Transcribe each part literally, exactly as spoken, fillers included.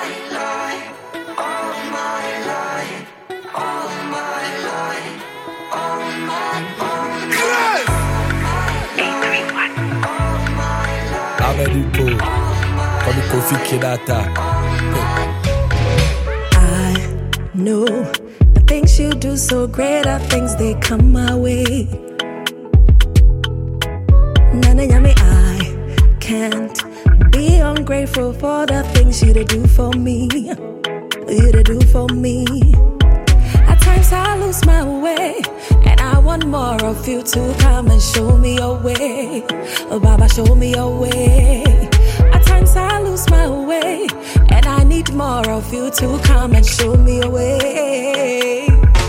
my life, all my life, all my life, all my, all my, Abediko, Komi Kofi Kidata. I know the things you do so great are things they come my way. Nana yami, I can't be ungrateful for the things you to do for me. You to do for me. At times I lose my way, and I want more of you to come and show me your way. Oh, Baba, show me your way. At times I lose my way, and I need more of you to come and show me your way.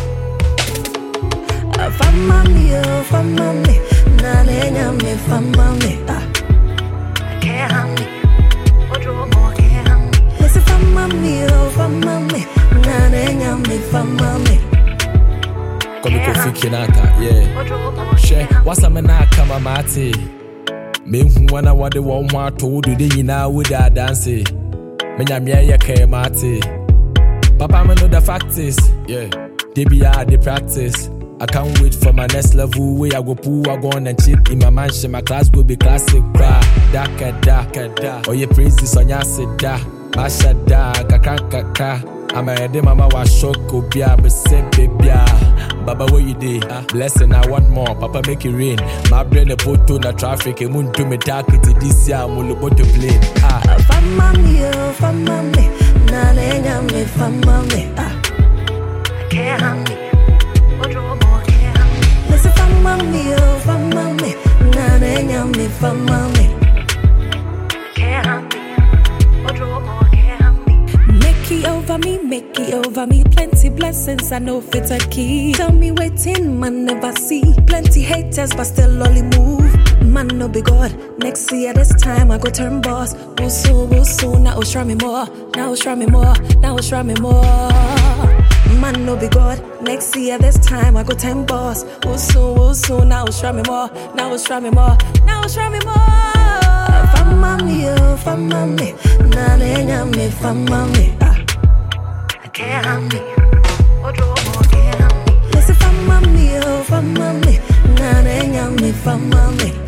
If I'm mommy, if I'm mommy, nana me, if I'm mommy, I can't have me. What more can't have me? Yes, if I'm mommy, if I'm mommy, nana me, if I'm mommy. Komi Kofi Kidata, yeah. She, what's a man kama mate? Me wana wade one more told you the na with that dance. Me nyamia ya kaya mate. Papa me know the fact is, yeah. They be hard the practice. I can't wait for my next level where I go pool, I go on and chill in my mansion. My class will be classic, cry. Da ka da ka da. Oh, your praises on your sit da. Masha da ka ka ka ka. I'm a head mama was shock, Obia, but say baby. Baba, what you did? Blessing, I want more. Papa, make it rain. My brain a put to the traffic. And won't do me dark to this year. I'm all about to play. Ah, if I'm mommy, if I'm mommy, nana me, if I'm mommy, I can't have me. What more can't have me? Yes, if I'm mommy, if I'm mommy, nana me, if I'm mommy, can't have me. What more can't have me? Make it over me, make it over me. Plenty blessings, I know fit a key. Tell me waiting, man never see. Plenty haters, but still only move. Man no be God. Next year this time I go turn boss. Woo soon, woo soon, now show me more. Now show me more, now show me more. Man no be God. Next year this time I go turn boss. Woo soon, woo soon, now show me more. Now show me more, now show me more. If I'm mommy, if I'm mommy, nana me, if I'm mommy, I can't have me. What more can't have me? Yes, if I'm mommy, if I'm mommy, nana me, if I'm mommy.